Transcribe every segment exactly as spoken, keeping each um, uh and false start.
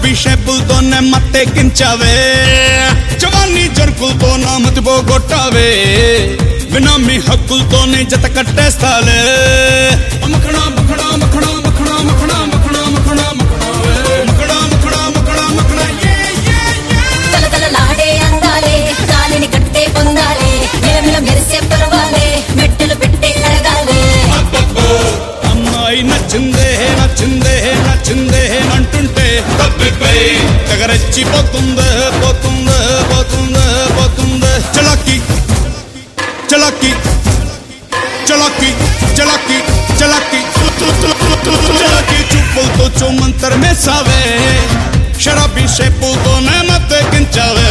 షరబీ షేపులతోనే మత్తెక్కించావే జవానీ జరుకులతో నా మతి పోగొట్టావే బినామీ హక్కులతోనే జత కట్టేస్తాలే మఖడా మఖడా మఖడా మఖడా మఖడా మఖడా మఖడా మఖడా మఖడా మఖడా మఖడా తలతలలాడే అందాలే గాలిని కట్టే పొందాలే నిలమిల మెరిసే పర్వాలే మెట్టలు పెట్టే కరగాలే అమ్మాయి నచ్చిందే నచ్చిందే నచ్చిందే అంటుంటే తప్పిపై తెగరెచ్చిపోతుందే పోతుందే పోతుందే పోతుందే చలాకి చలాకి చలాకి చలాకి చలాకి చలాకి చూపులతో చూమంతర్ మేసావే షరాబీ షేపులతోనే మత్తెక్కించావే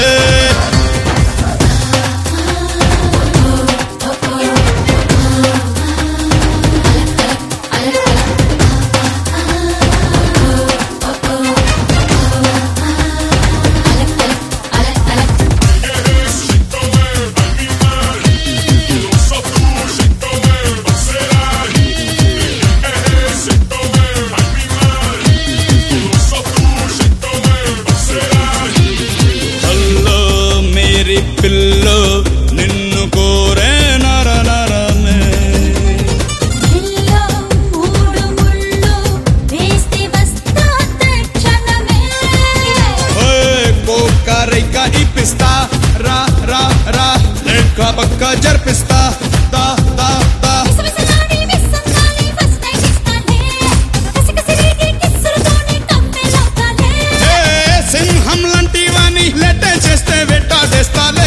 పిల్లో నిన్ను కోరే నర నరమే కోకారైక ఇప్పిస్తా రా రా రా లేక పక్క జరిపిస్తా దా దా దా సింహం లాంటి వాణి లెట్టే చేస్తే వెంటాడేస్తాలే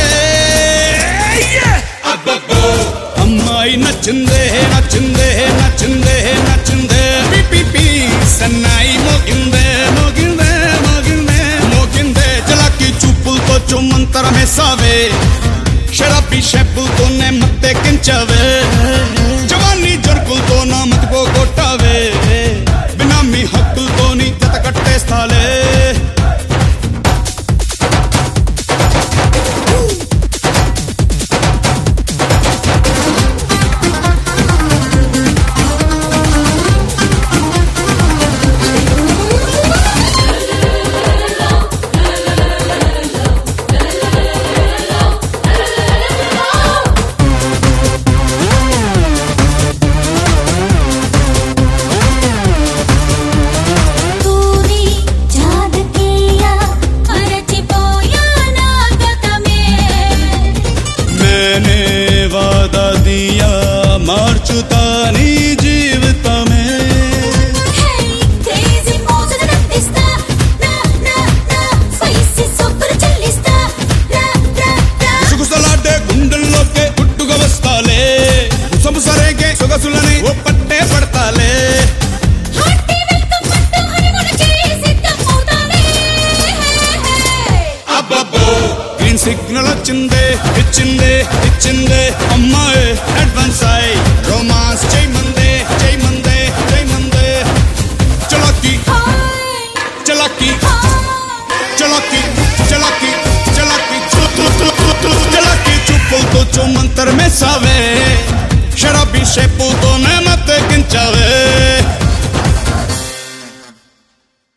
అమ్మాయి నచ్చిందే నచ్చిందే నచ్చిందే నచ్చిందే పిపి సన్నాయి మోగిందే మోగిందే మోగిందే మోగిందే చలాకి చూపులతో చుమ్మంతరమే సావే షరాబీ షేపులతోనే మత్తెక్కించావే జవానీ జరుకులతో నా మతి పోగొట్టావే బినామీ హక్కులతోని జత కట్టేస్తాలే మార్చుతా నీ జీవితమే సుగుసలాడే గుండెల్లోకే పుట్టుగా వస్తాలే సొగసరేగే సొగసులని ఓ పట్టే పడతాలే గ్రీన్ సిగ్నల్ వచ్చిందే ఇచ్చిందే ఇచ్చిందే అమ్మాయి అడ్వాన్స్ అయి రొమాన్స్ చేయమందే చేయమందే చేయమందే చలాకి చలాకి చలాకి చలాకి చలాకి చలాకి చూపులతో చూమంతర్ మేసావే